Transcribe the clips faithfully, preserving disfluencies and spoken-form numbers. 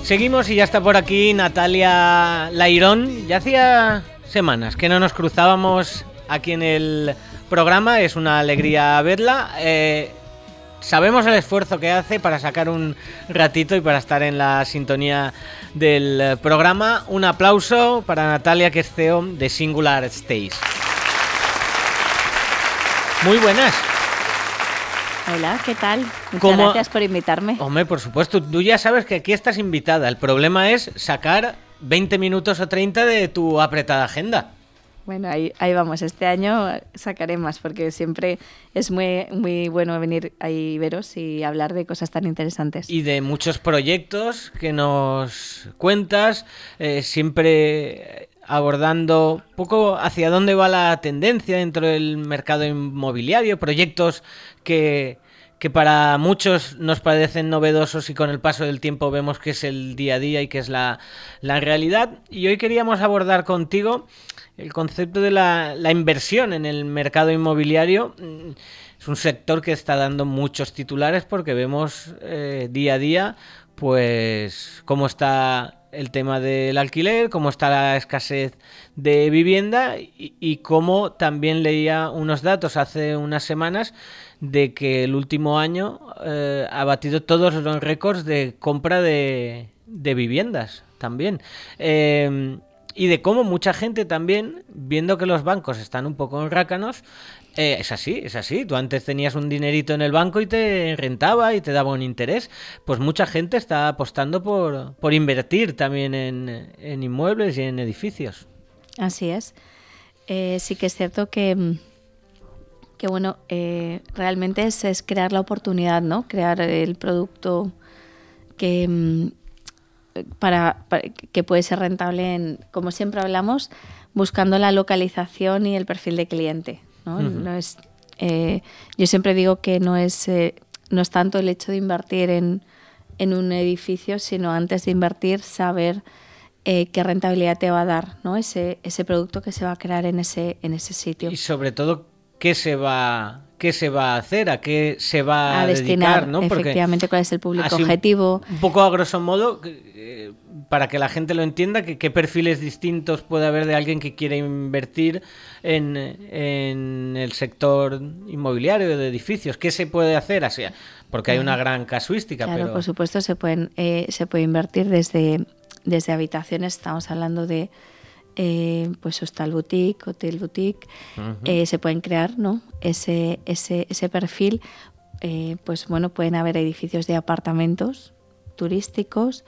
Seguimos y ya está por aquí Natalia Lairón. Ya hacía semanas que no nos cruzábamos aquí en el programa, es una alegría verla. Eh, sabemos el esfuerzo que hace para sacar un ratito y para estar en la sintonía del programa. Un aplauso para Natalia, que es C E O de Singular Space. Muy buenas. Hola, ¿qué tal? Muchas ¿Cómo? Gracias por invitarme. Hombre, por supuesto, tú ya sabes que aquí estás invitada. El problema es sacar veinte minutos o treinta de tu apretada agenda. Bueno, ahí, ahí vamos. Este año sacaré más porque siempre es muy, muy bueno venir ahí veros y hablar de cosas tan interesantes. Y de muchos proyectos que nos cuentas, eh, siempre abordando un poco hacia dónde va la tendencia dentro del mercado inmobiliario, proyectos que, que para muchos nos parecen novedosos y con el paso del tiempo vemos que es el día a día y que es la, la realidad. Y hoy queríamos abordar contigo el concepto de la, la inversión en el mercado inmobiliario. Es un sector que está dando muchos titulares porque vemos eh, día a día pues cómo está el tema del alquiler, cómo está la escasez de vivienda y, y cómo también leía unos datos hace unas semanas de que el último año eh, ha batido todos los récords de compra de, de viviendas también. Eh, y de cómo mucha gente también, viendo que los bancos están un poco en rácanos, eh, es así, es así. Tú antes tenías un dinerito en el banco y te rentaba y te daba un interés. Pues mucha gente está apostando por, por invertir también en, en inmuebles y en edificios. Así es. Eh, sí que es cierto que, que bueno, eh, realmente es, es crear la oportunidad, ¿no? Crear el producto que... Para, para que puede ser rentable en, como siempre hablamos, buscando la localización y el perfil de cliente, ¿no? Uh-huh. No es, eh, yo siempre digo que no es, eh, no es tanto el hecho de invertir en, en un edificio, sino antes de invertir saber eh, qué rentabilidad te va a dar, ¿no? Ese, ese producto que se va a crear en ese, en ese sitio. Y sobre todo, ¿qué se va, qué se va a hacer? ¿A qué se va a, a destinar, dedicar? ¿No? Porque efectivamente, cuál es el público objetivo. Un, un poco a grosso modo, eh, para que la gente lo entienda, que, qué perfiles distintos puede haber de alguien que quiere invertir en, en el sector inmobiliario de edificios. ¿Qué se puede hacer? Así, porque hay una gran casuística. Claro, pero... por supuesto, se pueden eh, se puede invertir desde, desde habitaciones. Estamos hablando de Eh, pues hostal boutique, hotel boutique, uh-huh. eh, se pueden crear, ¿no? ese, ese, ese perfil. Eh, pues bueno, pueden haber edificios de apartamentos turísticos,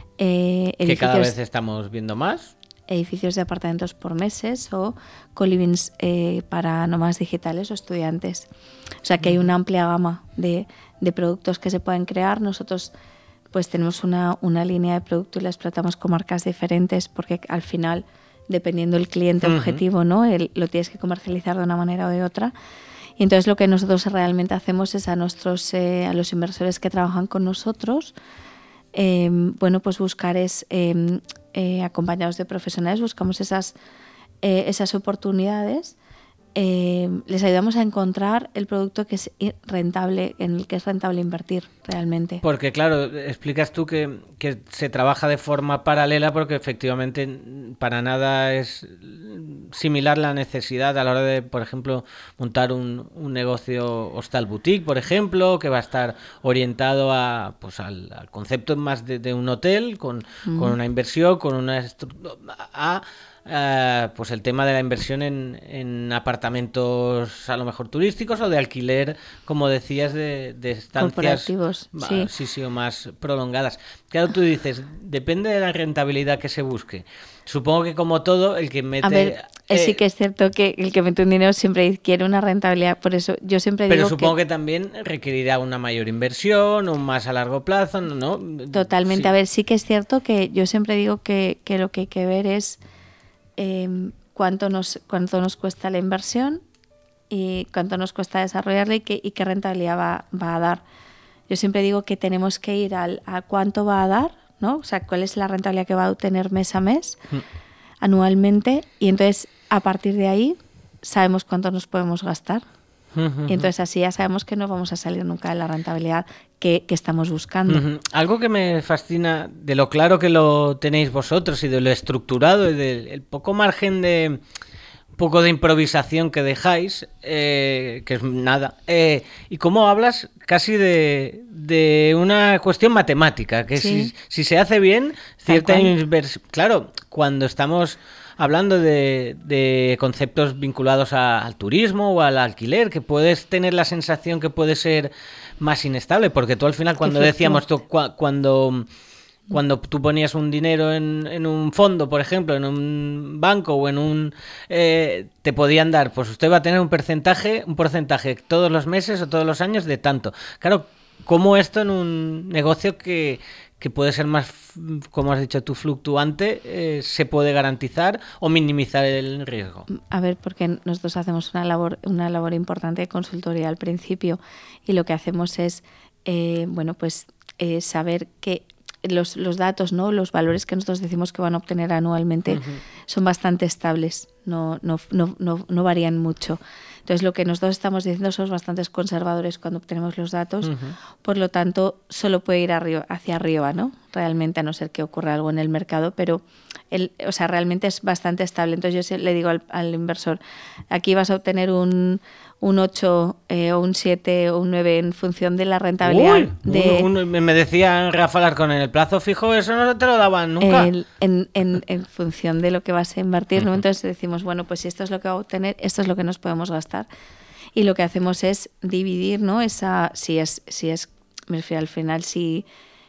eh, que edificios, cada vez estamos viendo más, edificios de apartamentos por meses o co-livings eh, para nómadas digitales o estudiantes. O sea que hay una amplia gama de, de productos que se pueden crear. Nosotros pues tenemos una, una línea de producto y la explotamos con marcas diferentes porque al final, dependiendo del cliente uh-huh. objetivo, ¿no? El, lo tienes que comercializar de una manera o de otra. Y entonces lo que nosotros realmente hacemos es a nuestros eh, a los inversores que trabajan con nosotros, eh, bueno, pues buscar es eh, eh, acompañados de profesionales, buscamos esas eh, esas oportunidades. Eh, les ayudamos a encontrar el producto que es rentable, en el que es rentable invertir realmente. Porque claro, explicas tú que, que se trabaja de forma paralela porque efectivamente para nada es similar la necesidad a la hora de, por ejemplo, montar un, un negocio hostal boutique, por ejemplo, que va a estar orientado a, pues al, al concepto más de, de un hotel con, mm. con una inversión, con una estru- a Uh, pues el tema de la inversión en, en apartamentos a lo mejor turísticos o de alquiler, como decías, de, de estancias más, sí. Sí, sí, o más prolongadas. Claro, tú dices, depende de la rentabilidad que se busque. Supongo que como todo, el que mete... A ver, eh, sí que es cierto que el que mete un dinero siempre quiere una rentabilidad, por eso yo siempre pero digo supongo que... que... que también requerirá una mayor inversión, un más a largo plazo, ¿no? Totalmente. Sí. A ver, sí que es cierto que yo siempre digo que, que lo que hay que ver es Eh, cuánto nos cuánto nos cuesta la inversión y cuánto nos cuesta desarrollarla y qué, y qué rentabilidad va, va a dar. Yo siempre digo que tenemos que ir al, a cuánto va a dar, ¿no? O sea, cuál es la rentabilidad que va a obtener mes a mes, mm. anualmente, y entonces a partir de ahí sabemos cuánto nos podemos gastar. Y entonces así ya sabemos que no vamos a salir nunca de la rentabilidad que, que estamos buscando. Uh-huh. Algo que me fascina de lo claro que lo tenéis vosotros y de lo estructurado y del poco margen de poco de improvisación que dejáis, eh, que es nada, eh, y cómo hablas casi de, de una cuestión matemática, que Sí. si, si se hace bien, cierta inversión. Claro, cuando estamos hablando de, de conceptos vinculados a, al turismo o al alquiler, que puedes tener la sensación que puede ser más inestable, porque tú al final cuando decíamos, tú, cu- cuando... Cuando tú ponías un dinero en, en un fondo, por ejemplo, en un banco o en un... Eh, te podían dar, pues usted va a tener un porcentaje, un porcentaje todos los meses o todos los años de tanto. Claro, ¿cómo esto en un negocio que, que puede ser más, como has dicho tú, fluctuante, eh, se puede garantizar o minimizar el riesgo? A ver, porque nosotros hacemos una labor, una labor importante de consultoría al principio y lo que hacemos es, eh, bueno, pues eh, saber que Los, los datos, ¿no? Los valores que nosotros decimos que van a obtener anualmente uh-huh. son bastante estables, no, no, no, no, no varían mucho. Entonces, lo que nosotros estamos diciendo somos bastante conservadores cuando obtenemos los datos, uh-huh. por lo tanto, solo puede ir arriba, hacia arriba, ¿no? Realmente, a no ser que ocurra algo en el mercado, pero el, o sea, realmente es bastante estable. Entonces, yo le digo al, al inversor, aquí vas a obtener un, un ocho eh, o un siete o un nueve en función de la rentabilidad. Uy, de, un, un, me decía Rafa Alarcón, en el plazo fijo eso no te lo daban nunca. El, en, en, en función de lo que vas a invertir, ¿no? Entonces decimos, bueno, pues si esto es lo que va a obtener, esto es lo que nos podemos gastar. Y lo que hacemos es dividir, ¿no? Esa, si es, si es, me refiero al final, si,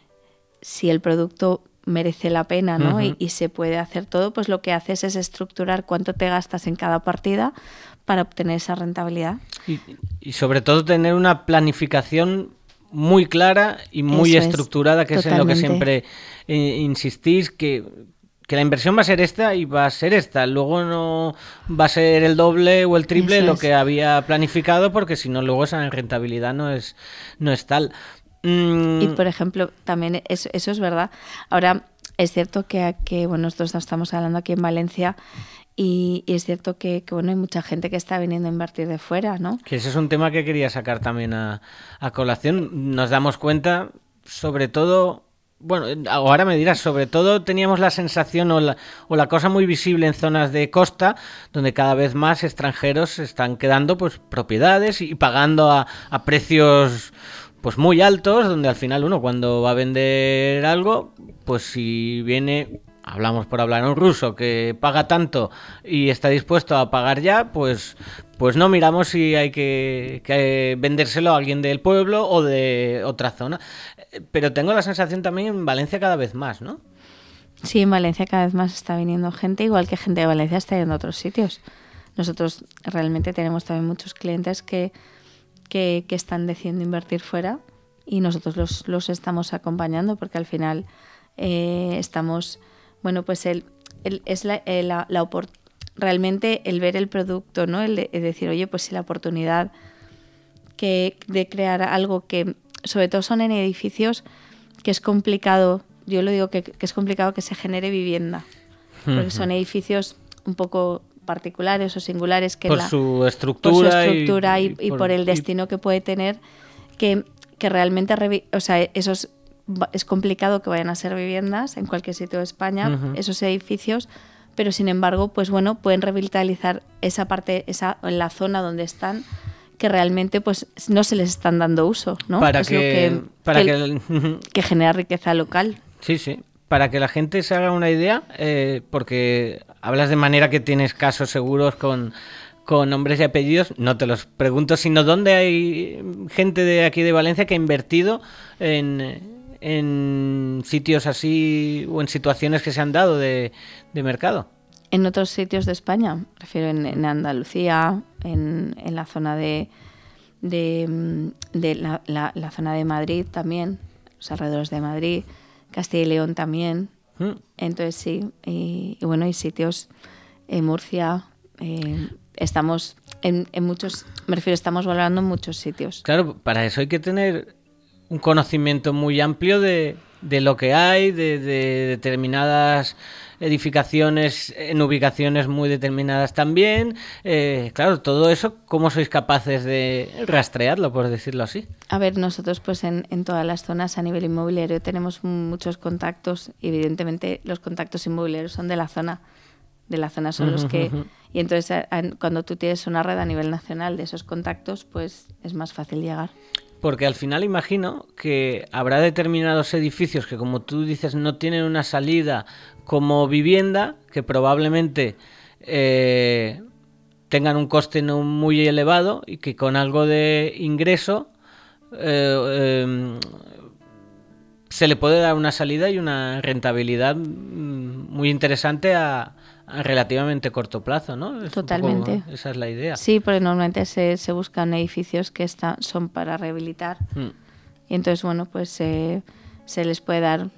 si el producto merece la pena, ¿no? Uh-huh. y, y se puede hacer todo, pues lo que haces es estructurar cuánto te gastas en cada partida para obtener esa rentabilidad. Y, y sobre todo tener una planificación muy clara y muy Eso estructurada, es, que totalmente. Es en lo que siempre eh, insistís, que, que la inversión va a ser esta y va a ser esta. Luego no va a ser el doble o el triple Eso lo es. que había planificado, porque si no, luego esa rentabilidad no es, no es tal. Mm. Y, por ejemplo, también eso, eso es verdad. Ahora, es cierto que, que bueno, nosotros estamos hablando aquí en Valencia y, y es cierto que, que, bueno, hay mucha gente que está viniendo a invertir de fuera, ¿no? Que ese es un tema que quería sacar también a, a colación. Nos damos cuenta, sobre todo... Bueno, ahora me dirás, sobre todo teníamos la sensación o la, o la cosa muy visible en zonas de costa, donde cada vez más extranjeros están quedando pues propiedades y pagando a, a precios pues muy altos, donde al final uno cuando va a vender algo, pues si viene, hablamos por hablar un ruso que paga tanto y está dispuesto a pagar ya, pues pues no miramos si hay que, que vendérselo a alguien del pueblo o de otra zona. Pero tengo la sensación también en Valencia cada vez más, ¿no? Sí, en Valencia cada vez más está viniendo gente, igual que gente de Valencia está yendo a otros sitios. Nosotros realmente tenemos también muchos clientes que, que, que están decidiendo invertir fuera y nosotros los, los estamos acompañando porque al final eh, estamos, bueno, pues el, el, es la, la, la opor- realmente el ver el producto, ¿no? El, de, el decir, oye, pues si la oportunidad que, de crear algo que... sobre todo son en edificios que es complicado, yo lo digo que, que es complicado que se genere vivienda, porque uh-huh. son edificios un poco particulares o singulares que por, la, su estructura por su estructura y, y, y, por, por el destino y... que puede tener, que, que realmente, revi- o sea, esos es complicado que vayan a ser viviendas en cualquier sitio de España, uh-huh. esos edificios, pero sin embargo, pues bueno, pueden revitalizar esa parte, esa en la zona donde están, que realmente pues no se les están dando uso, ¿no? Para es que, lo que, para que, que, el... que genera riqueza local. Sí, sí. Para que la gente se haga una idea, eh, porque hablas de manera que tienes casos seguros con, con nombres y apellidos, no te los pregunto, sino dónde hay gente de aquí de Valencia que ha invertido en, en sitios así o en situaciones que se han dado de, de mercado. En otros sitios de España, prefiero en, en Andalucía, en, en la zona de, de, de la, la, la zona de Madrid también, los alrededores de Madrid, Castilla y León también. Mm. Entonces sí, y, y bueno, hay sitios en Murcia, eh, estamos en, en muchos, me refiero, estamos valorando en muchos sitios. Claro, para eso hay que tener un conocimiento muy amplio de, de lo que hay, de, de determinadas edificaciones en ubicaciones muy determinadas también. Eh, claro, todo eso, ¿cómo sois capaces de rastrearlo, por decirlo así? A ver, nosotros pues en, en todas las zonas a nivel inmobiliario tenemos muchos contactos. Evidentemente los contactos inmobiliarios son de la zona. De la zona son los que... Y entonces a, a, cuando tú tienes una red a nivel nacional de esos contactos, pues es más fácil llegar. Porque al final imagino que habrá determinados edificios que, como tú dices, no tienen una salida como vivienda, que probablemente eh, tengan un coste no muy elevado y que con algo de ingreso eh, eh, se le puede dar una salida y una rentabilidad muy interesante a, a relativamente corto plazo, ¿no? Es Totalmente. Poco, esa es la idea. Sí, porque normalmente se, se buscan edificios que están, son para rehabilitar. Mm. Y entonces, bueno, pues eh, se les puede dar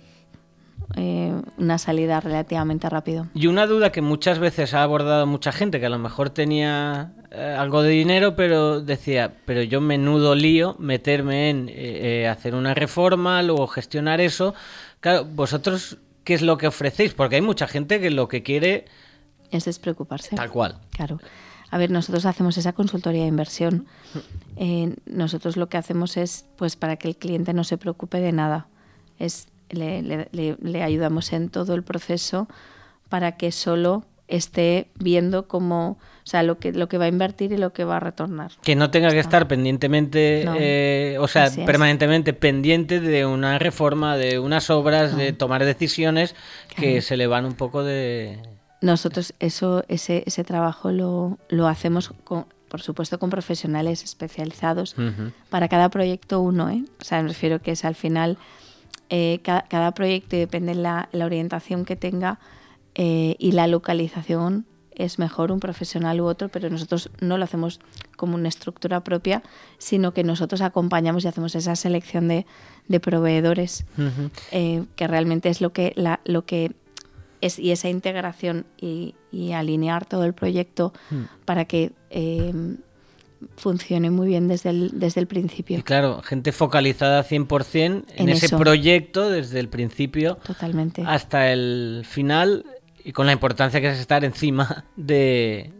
eh, una salida relativamente rápido. Y una duda que muchas veces ha abordado mucha gente, que a lo mejor tenía eh, algo de dinero, pero decía, pero yo menudo lío meterme en eh, hacer una reforma, luego gestionar eso. Claro, vosotros... ¿Qué es lo que ofrecéis? Porque hay mucha gente que lo que quiere es despreocuparse. Tal cual. Claro. A ver, nosotros hacemos esa consultoría de inversión. Eh, nosotros lo que hacemos es, pues, para que el cliente no se preocupe de nada. Es le, le, le, le ayudamos en todo el proceso para que solo esté viendo cómo, o sea, lo que lo que va a invertir y lo que va a retornar. Que no tenga que estar pendientemente, no, eh, o sea, permanentemente pendiente de una reforma, de unas obras, no. de tomar decisiones claro. que se le van un poco de... Nosotros eso ese ese trabajo lo, lo hacemos con, por supuesto, con profesionales especializados. Uh-huh. Para cada proyecto uno, ¿eh? O sea, me refiero que es al final eh, cada, cada proyecto depende de la, la orientación que tenga. Eh, y la localización es mejor un profesional u otro, pero nosotros no lo hacemos como una estructura propia, sino que nosotros acompañamos y hacemos esa selección de, de proveedores, uh-huh. eh, que realmente es lo que, la, lo que es, y esa integración y, y alinear todo el proyecto uh-huh. para que eh, funcione muy bien desde el, desde el principio. Y claro, gente focalizada cien por ciento en, en ese eso. proyecto desde el principio Totalmente. hasta el final. Y con la importancia que es estar encima de,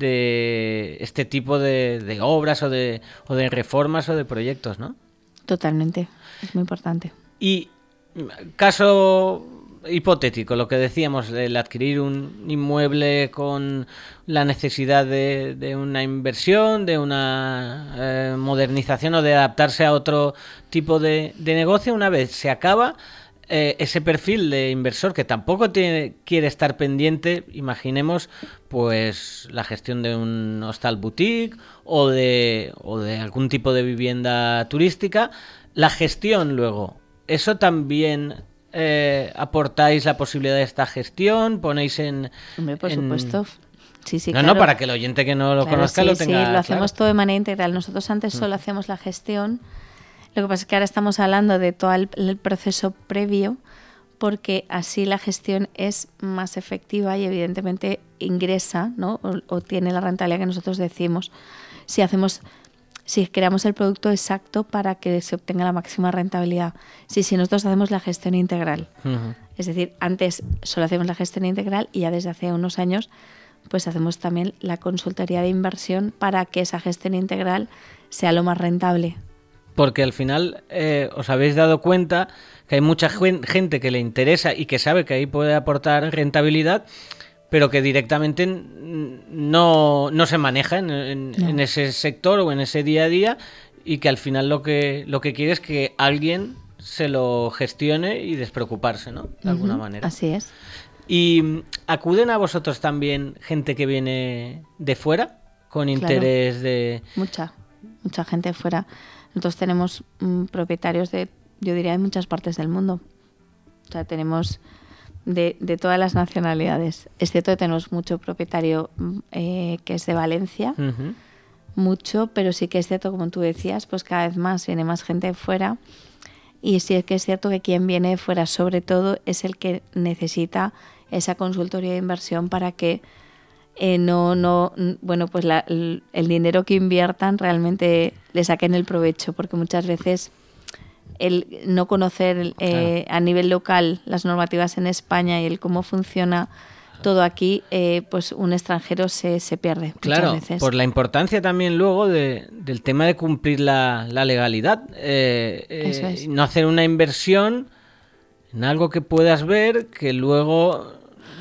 de este tipo de, de obras o de, o de reformas o de proyectos, ¿no? Totalmente, es muy importante. Y caso hipotético, lo que decíamos, el adquirir un inmueble con la necesidad de, de una inversión, de una eh, modernización o de adaptarse a otro tipo de, de negocio, una vez se acaba... Eh, ese perfil de inversor que tampoco tiene, quiere estar pendiente, imaginemos, pues la gestión de un hostal boutique o de, o de algún tipo de vivienda turística, la gestión luego, ¿eso también eh, aportáis la posibilidad de esta gestión? ¿Ponéis en...? Hombre, por en... supuesto. Sí, sí, no, claro. no, para que el oyente que no lo claro, conozca sí, lo tenga Sí, lo hacemos claro. todo de manera integral. Nosotros antes solo mm. hacíamos la gestión. Lo que pasa es que ahora estamos hablando de todo el, el proceso previo, porque así la gestión es más efectiva y evidentemente ingresa, ¿no? o, o tiene la rentabilidad que nosotros decimos. Si hacemos, si creamos el producto exacto para que se obtenga la máxima rentabilidad. Si, si nosotros hacemos la gestión integral. Uh-huh. Es decir, antes solo hacemos la gestión integral y ya desde hace unos años pues hacemos también la consultoría de inversión para que esa gestión integral sea lo más rentable. Porque al final eh, os habéis dado cuenta que hay mucha gente que le interesa y que sabe que ahí puede aportar rentabilidad, pero que directamente no, no se maneja en, en, no. en ese sector o en ese día a día, y que al final lo que, lo que quiere es que alguien se lo gestione y despreocuparse, ¿no? De uh-huh. alguna manera. Así es. ¿Y acuden a vosotros también gente que viene de fuera con interés claro. de...? Mucha, mucha gente de fuera. Nosotros tenemos mm, propietarios de, yo diría, de muchas partes del mundo. O sea, tenemos de, de todas las nacionalidades. Es cierto que tenemos mucho propietario eh, que es de Valencia, uh-huh. mucho, pero sí que es cierto, como tú decías, pues cada vez más viene más gente de fuera. Y sí que es cierto que quien viene de fuera, sobre todo, es el que necesita esa consultoría de inversión para que Eh, no, no, bueno, pues la, el, el dinero que inviertan realmente le saquen el provecho, porque muchas veces el no conocer eh, claro. a nivel local las normativas en España y el cómo funciona todo aquí, eh, pues un extranjero se, se pierde claro, muchas veces. Por la importancia también luego de, del tema de cumplir la, la legalidad. Eh, Eso eh, es. No hacer una inversión en algo que puedas ver que luego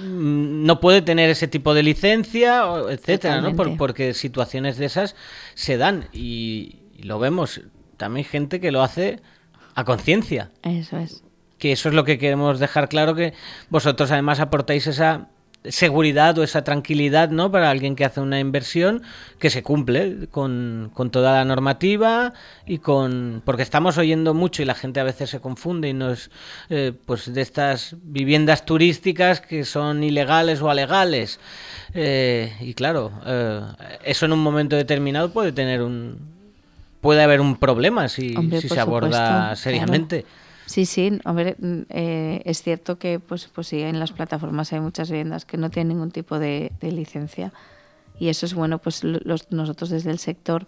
no puede tener ese tipo de licencia, etcétera, ¿no? Por, porque situaciones de esas se dan y, y lo vemos. También gente que lo hace a conciencia. Eso es. Que eso es lo que queremos dejar claro, que vosotros además aportáis esa seguridad o esa tranquilidad, ¿no? Para alguien que hace una inversión que se cumple con, con toda la normativa y con... Porque estamos oyendo mucho y la gente a veces se confunde y nos... Eh, pues de estas viviendas turísticas que son ilegales o alegales. Eh, y claro, eh, eso en un momento determinado puede tener un... Puede haber un problema si, Hombre, si por se aborda supuesto, seriamente. Claro. Sí, sí, hombre, eh, es cierto que pues, pues sí, en las plataformas hay muchas viviendas que no tienen ningún tipo de, de licencia y eso es bueno, pues los, nosotros desde el sector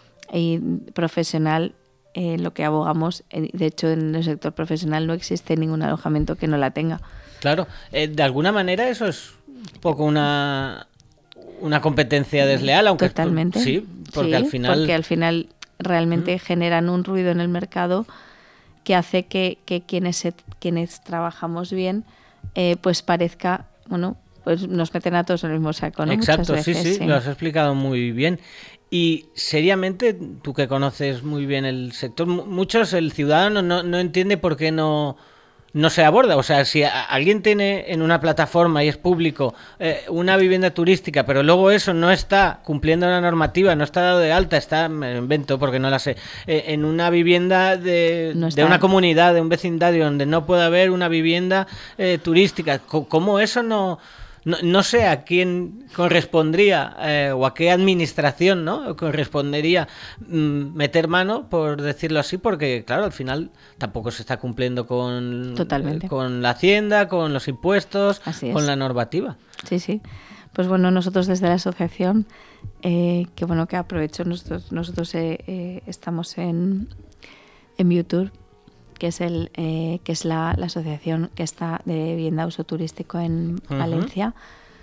eh, profesional eh, lo que abogamos, eh, de hecho en el sector profesional no existe ningún alojamiento que no la tenga. Claro, eh, de alguna manera eso es un poco una, una competencia desleal, aunque totalmente, sí, porque sí, al final... porque al final realmente ¿Mm? generan un ruido en el mercado que hace que, que quienes, se, quienes trabajamos bien, eh, pues parezca, bueno, pues nos meten a todos en el mismo saco, ¿no? Exacto, Muchas veces, sí, sí, sí, lo has explicado muy bien. Y seriamente, tú que conoces muy bien el sector, muchos, el ciudadano no, no entiende por qué no... no se aborda. O sea, si alguien tiene en una plataforma y es público eh, una vivienda turística, pero luego eso no está cumpliendo la normativa, no está dado de alta, está, me invento porque no la sé, eh, en una vivienda de, no de una comunidad, de un vecindario donde no puede haber una vivienda eh, turística, ¿cómo eso no... No, no sé a quién correspondría eh, o a qué administración, ¿no? correspondería mm, meter mano, por decirlo así, porque claro, al final tampoco se está cumpliendo con, Totalmente. eh, con la hacienda, con los impuestos, Así con es. la normativa. Sí, sí. Pues bueno, nosotros desde la asociación, eh, que bueno que aprovecho, nosotros, nosotros eh, eh, estamos en, en YouTube, que es el eh, que es la, la asociación que está de vivienda uso turístico en uh-huh. Valencia,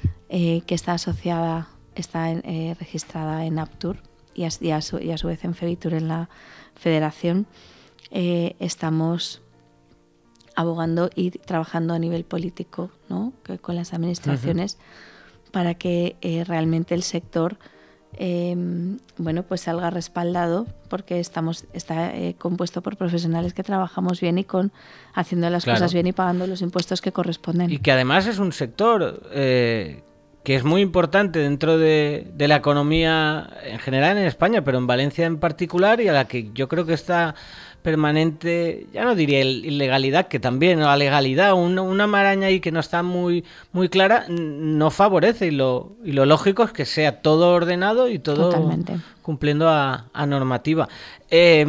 eh, que está asociada, está en, eh, registrada en Aptur y a, y, a su, y a su vez en Febitur, en la federación. Eh, estamos abogando y trabajando a nivel político, ¿no? que, con las administraciones uh-huh. para que eh, realmente el sector Eh, bueno, pues salga respaldado, porque estamos está eh, compuesto por profesionales que trabajamos bien y con haciendo las claro. cosas bien y pagando los impuestos que corresponden. Y que además es un sector eh, que es muy importante dentro de, de la economía en general en España, pero en Valencia en particular, y a la que yo creo que está permanente, ya no diría ilegalidad, que también, la legalidad, una, una maraña ahí que no está muy muy clara, no favorece, y lo y lo lógico es que sea todo ordenado y todo Totalmente. cumpliendo a, a normativa. Eh,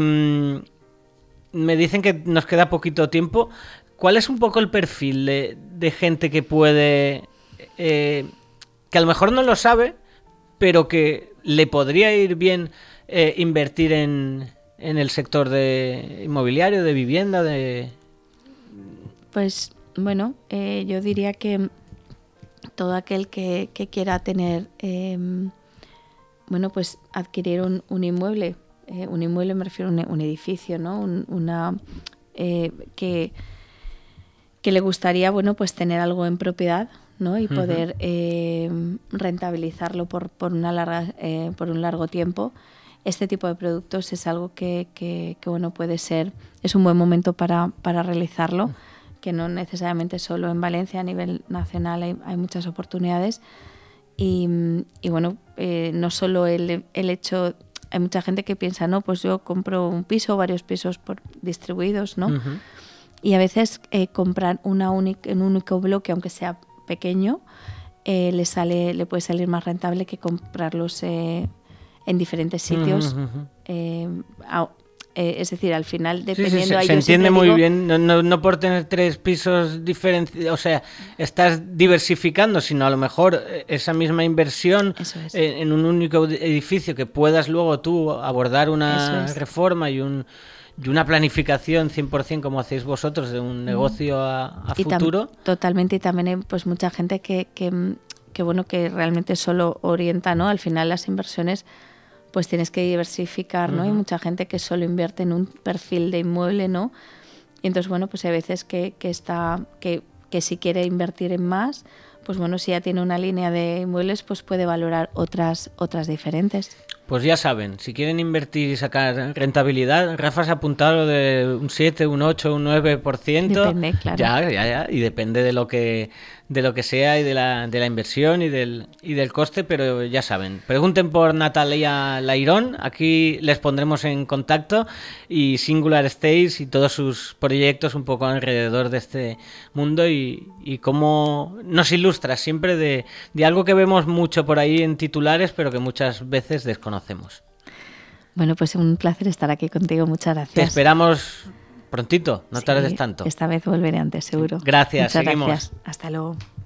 me dicen que nos queda poquito tiempo. ¿Cuál es un poco el perfil de, de gente que puede, eh, que a lo mejor no lo sabe, pero que le podría ir bien eh, invertir en en el sector de inmobiliario, de vivienda, de... Pues bueno, eh, yo diría que todo aquel que, que quiera tener, eh, bueno, pues adquirir un, un inmueble, eh, un inmueble me refiero a un, un edificio, ¿no? Un, una eh, que que le gustaría, bueno, pues tener algo en propiedad, ¿no? Y poder uh-huh. eh, rentabilizarlo por por una larga eh, por un largo tiempo. Este tipo de productos es algo que, que, que bueno, puede ser, es un buen momento para, para realizarlo, que no necesariamente solo en Valencia, a nivel nacional hay, hay muchas oportunidades. Y, y bueno, eh, no solo el, el hecho, hay mucha gente que piensa, no, pues yo compro un piso, varios pisos por, distribuidos, ¿no? Uh-huh. Y a veces eh, comprar una única, en un único bloque, aunque sea pequeño, eh, le, sale, le puede salir más rentable que comprarlos eh, en diferentes sitios. Uh-huh, uh-huh. Eh, a, eh, es decir, al final, dependiendo... Sí, sí, se, se entiende muy digo, bien, no, no, no por tener tres pisos diferentes, o sea, estás diversificando, sino a lo mejor esa misma inversión es. en, en un único edificio que puedas luego tú abordar una reforma y un... y una planificación cien por ciento como hacéis vosotros de un negocio a, a y futuro. Totalmente, y también hay pues mucha gente que, que, que bueno que realmente solo orienta, ¿no? Al final las inversiones pues tienes que diversificar, ¿no? Uh-huh. Hay mucha gente que solo invierte en un perfil de inmueble, ¿no? Y entonces, bueno, pues hay veces que, que está que, que si quiere invertir en más, pues bueno, si ya tiene una línea de inmuebles, pues puede valorar otras otras diferentes. Pues ya saben, si quieren invertir y sacar rentabilidad, Rafa se ha apuntado de un siete, un ocho, un nueve por ciento. Depende, claro. Ya, ya, ya, y depende de lo que de lo que sea y de la de la inversión y del y del coste, pero ya saben. Pregunten por Natalia Lairón, aquí les pondremos en contacto, y Singular Estates y todos sus proyectos un poco alrededor de este mundo, y, y cómo nos ilustra siempre de, de algo que vemos mucho por ahí en titulares, pero que muchas veces desconocemos. Bueno, pues un placer estar aquí contigo, muchas gracias. Te esperamos prontito, no sí, tardes tanto. Esta vez volveré antes, seguro. Gracias, muchas seguimos. Gracias. Hasta luego.